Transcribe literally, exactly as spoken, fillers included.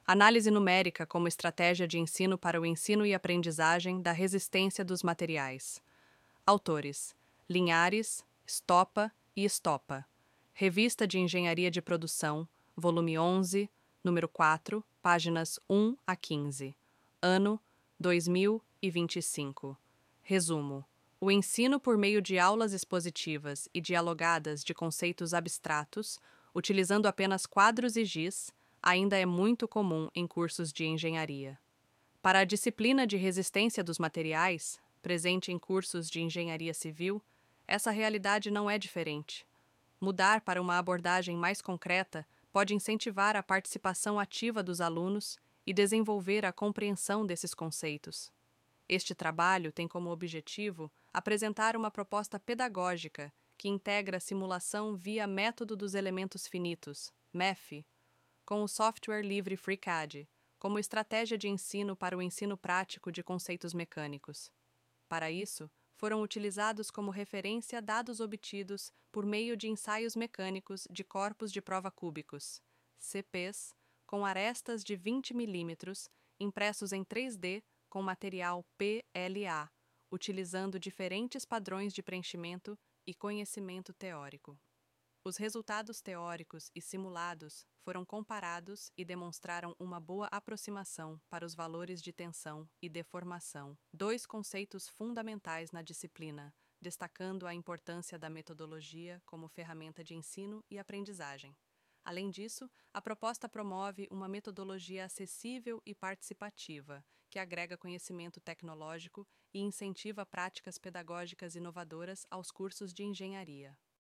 Análise numérica como estratégia de ensino para o ensino e aprendizagem da resistência dos materiais. Autores: Linhares, Stopa e Stopa. Revista de Engenharia de Produção, volume onze, número quatro, páginas um a quinze. Ano: dois mil e vinte e cinco. Resumo: o ensino por meio de aulas expositivas e dialogadas de conceitos abstratos, utilizando apenas quadros e giz, ainda é muito comum em cursos de engenharia. Para a disciplina de resistência dos materiais, presente em cursos de engenharia civil, essa realidade não é diferente. Mudar para uma abordagem mais concreta pode incentivar a participação ativa dos alunos e desenvolver a compreensão desses conceitos. Este trabalho tem como objetivo apresentar uma proposta pedagógica que integra a simulação via Método dos Elementos Finitos, M E F, com o software livre FreeCAD, como estratégia de ensino para o ensino prático de conceitos mecânicos. Para isso, foram utilizados como referência dados obtidos por meio de ensaios mecânicos de corpos de prova cúbicos, C Ps, com arestas de vinte milímetros, impressos em três D com material P L A, utilizando diferentes padrões de preenchimento e conhecimento teórico. Os resultados teóricos e simulados foram comparados e demonstraram uma boa aproximação para os valores de tensão e deformação, dois conceitos fundamentais na disciplina, destacando a importância da metodologia como ferramenta de ensino e aprendizagem. Além disso, a proposta promove uma metodologia acessível e participativa, que agrega conhecimento tecnológico e incentiva práticas pedagógicas inovadoras aos cursos de engenharia.